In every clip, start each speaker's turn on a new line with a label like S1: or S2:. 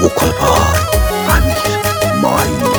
S1: Vokalbar Amir Main.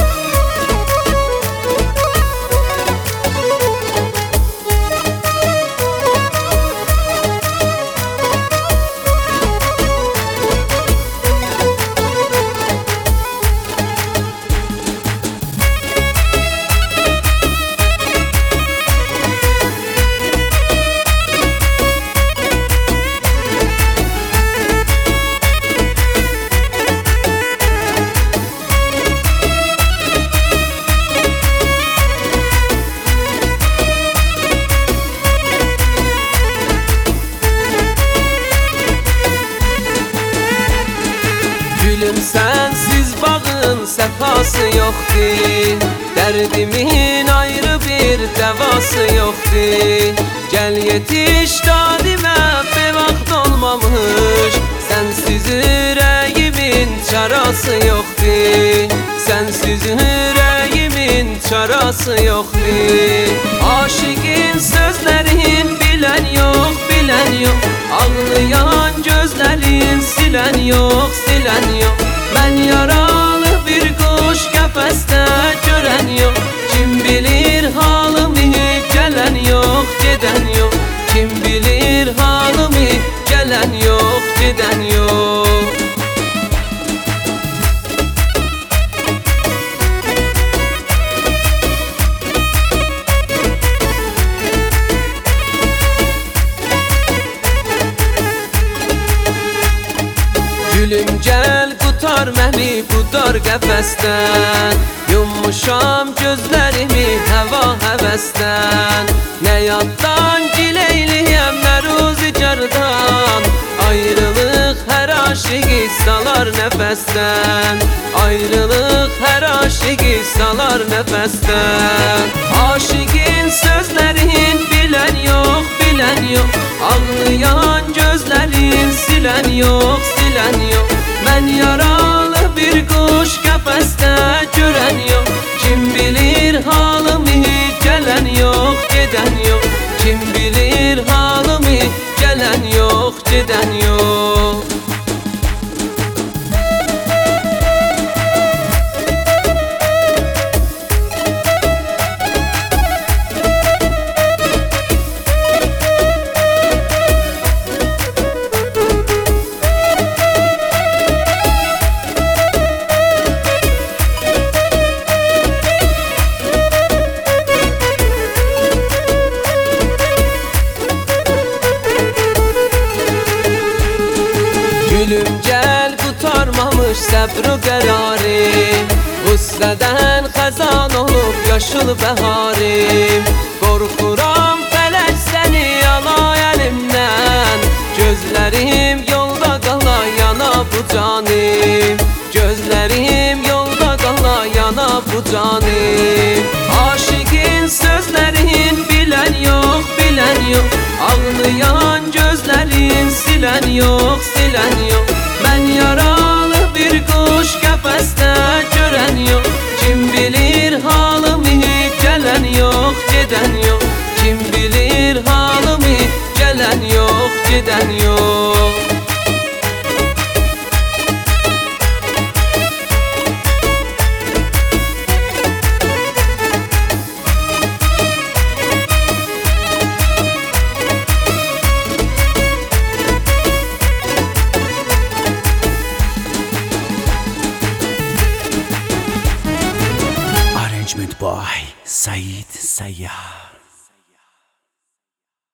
S2: Gülüm sensiz bağın sefası yoktu, derdimin ayrı bir devası yoktu. Gel yetiş dadime bir vaxt olmamış, sensiz yüreğimin çarası yoktu. Sensiz yüreğimin çarası yoktu. Aşıkın sözlerin bilen yok, bilen yok. Ağlayan gözlerin silen yok, silen yok. Ben yaralı bir kuş kafeste gören yok. Kim bilir halımı, gelen yok, giden yok. Kim bilir halımı, gelen yok, giden yok. Gülüm gel kurtar məni bu dar qəfəsdən. Yummuşam gözlərimi həva həvəsdən. Nə yaddan gileyliyəm nə ruzigardan. Ayrılıq hər aşıqı salar nəfəsdən. Ayrılıq hər aşıqı salar nəfəsdən. Aşıqın sözlərin bilən yox, bilən yox. Ağlayan gözlərin silen yok, silen yok. Ben yaralı bir kuş kafeste gören yok. Kim bilir halımı, gelen yok, giden yok. Kim bilir halımı, gelen yok, giden yok. Gülüm gel kurtarmamış səbr-ı qərarim. Qüssədən xəzan olub yaşıl bəharim. Qorxuram fələk səni ala əlimdən. Gözlərim yolda qala yana bu canim. Gözlərim yolda qala yana bu canim. Aşıqın sözlərin bilən yox, bilən yox. Ağlayan gözlərin silen yok, silen yok. Ben yaralı bir kuş kafeste gören yok. Kim bilir halımı, gelen yok, giden yok. Kim bilir halımı, gelen yok, giden yok.
S1: Arrangement by Said Sayyah.